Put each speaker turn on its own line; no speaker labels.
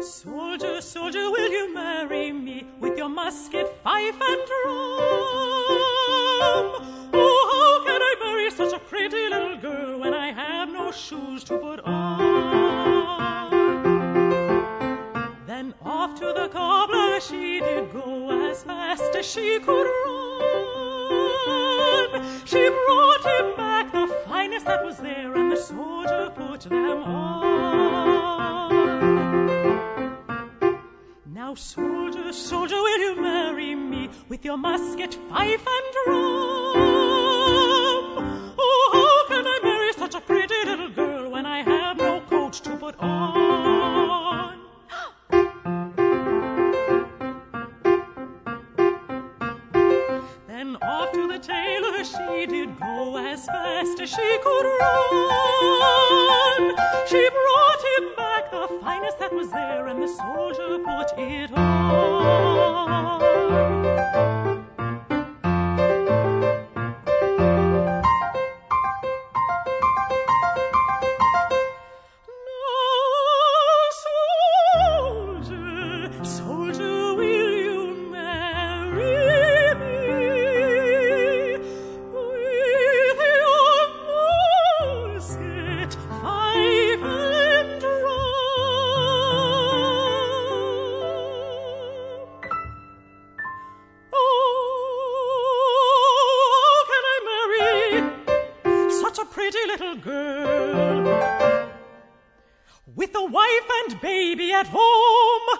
Soldier, soldier, will you marry me with your musket, fife, and drum? Oh, how can I marry such a pretty little girl when I have no shoes to put on? Then off to the cobbler she did go as fast as she could run. She brought him back the finest that was there, and the soldier put them on. Now, soldier, soldier, will you marry me with your musket, fife, and drum? Oh, how can I marry such a pretty little girl when I have no coat to put on? Then off to the tailor she did go as fast as she could run. She brought him back the finest that was there, and the soldier put it on. With a wife and baby at home,